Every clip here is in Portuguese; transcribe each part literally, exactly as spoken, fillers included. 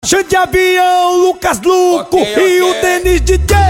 Xande Avião, Lucas Luco okay, e okay. o Denis D J.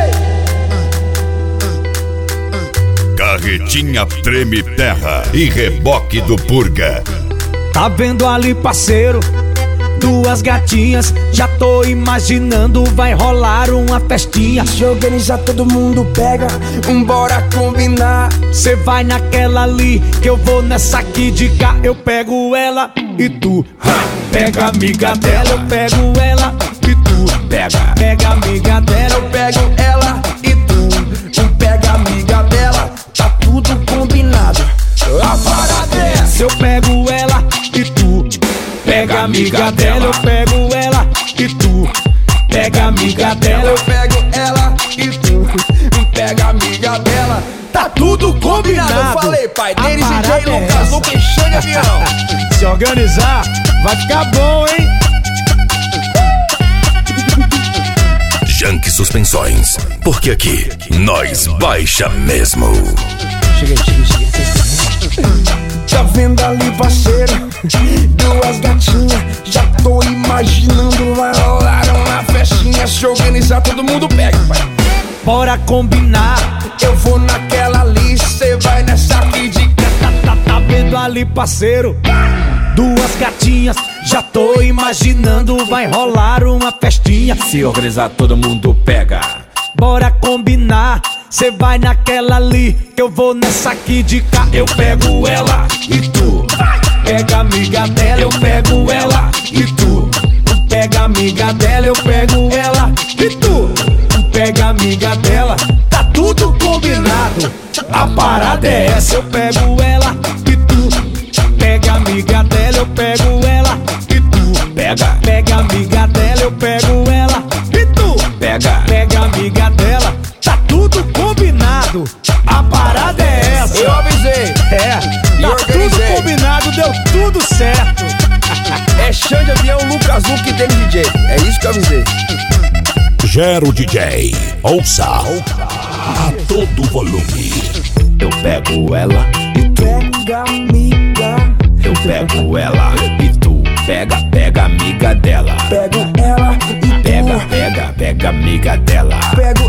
Carretinha treme terra e reboque do Purga. Tá vendo ali, parceiro? Duas gatinhas, já tô imaginando, vai rolar uma festinha. Se organizar, todo mundo pega, bora combinar. Cê vai naquela ali, que eu vou nessa aqui de cá. Eu pego ela e tu pega a amiga dela. Eu pego ela e tu pega, pega a amiga dela. Eu pego ela e tu, tu pega a amiga dela. Tá tudo combinado, a parada é essa. Eu pego ela e tu pega a amiga dela. Eu pego ela e tu pega a amiga dela. Eu pego ela e tu pega a amiga dela. Tá tudo combinado. Eu falei, pai, Denis D J, Lucas Luco e Xande Avião. Se organizar, vai ficar bom, hein? Junk Suspensões, porque aqui nós baixa mesmo. Cheguei, cheguei, cheguei. Tá vendo ali, parceiro? Duas gatinhas, já tô imaginando, vai rolar uma festinha. Se organizar, todo mundo pega, pai. Bora combinar. Eu vou naquela ali, cê vai nessa aqui de cá. Tá, tá, tá vendo ali, parceiro? Duas gatinhas, já tô imaginando, vai rolar uma festinha. Se organizar, todo mundo pega. Bora combinar. Cê vai naquela ali, que eu vou nessa aqui de cá. Eu pego ela e tu pega a amiga dela. Eu pego ela e tu pega a amiga dela. Eu pego ela e tu pega a amiga dela. Tá tudo combinado, a parada é essa. Eu pego ela e tu pega a amiga dela. Eu pego ela e tu pega, pega a amiga dela. Eu pego ela e tu pega, pega a amiga dela. Tá tudo combinado, a parada é essa. Eu avisei. É, E tá organizei. tudo combinado, deu tudo certo. É Xande Avião, Lucas Luco e Denis D J. É isso que eu avisei. Gero D J, ouça a todo volume. Eu pego ela e tu, Pega amiga, eu pego ela e tu pega, pega a amiga dela. pega ela e Pega, tu pega, pega a amiga dela. pega